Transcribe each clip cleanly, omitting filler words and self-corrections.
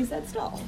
he said stall.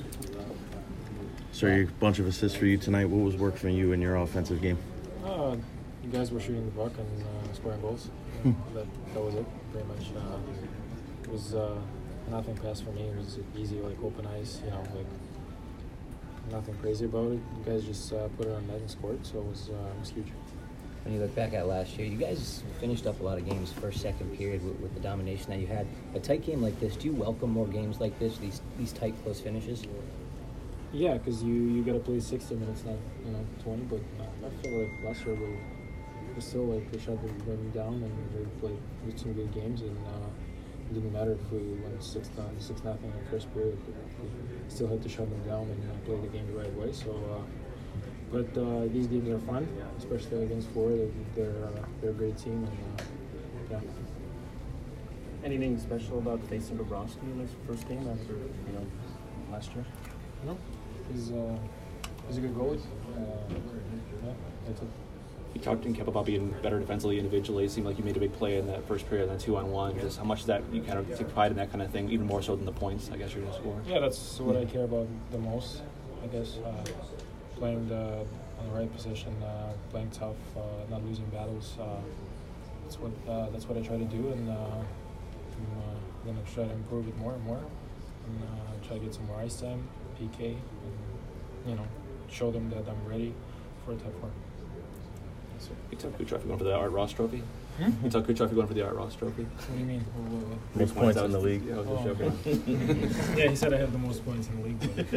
So a bunch of assists for you tonight. What was working for you in your offensive game? You guys were shooting the puck and scoring goals. That was it, pretty much. It was nothing past for me. It was easy, like open ice, nothing crazy about it. You guys just put it on net and scored, so it was huge. When you look back at last year, you guys finished up a lot of games first, second period with the domination that you had. A tight game like this, do you welcome more games like this, these tight, close finishes? Yeah, because you got to play 60 minutes, not 20. But I feel like last year we still they shut them down and they played with some good games, and it didn't matter if we went 6-0 in the first period. We still had to shut them down and play the game the right way. So, but these games are fun, especially against Florida. They're a great team, and yeah. Anything special about facing Bobrovsky in this first game after last year? No, he's a good goalie. Yeah, that's it. You talked and kept about being better defensively individually. It seemed like you made a big play in that first period, then 2-on-1. Just how much that you kind of take pride in that kind of thing, even more so than the points, I guess, you're going to score. Yeah, that's what I care about the most, I guess. Playing on the right position, playing tough, not losing battles. That's what I try to do, and I'm going to try to improve it more and more, and try to get some more ice time, PK, and show them that I'm ready for a tough one. So you tell Kucherov you're going for the Art Ross Trophy? You tell Kucherov you're going for the Art Ross Trophy? What do you mean? Most points in the league. Yeah, I was just joking. Yeah, he said I have the most points in the league. But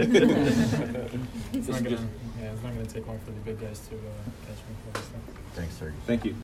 it's not gonna take long for the big guys to catch me for this thing. Thanks, Sergey. Thank you.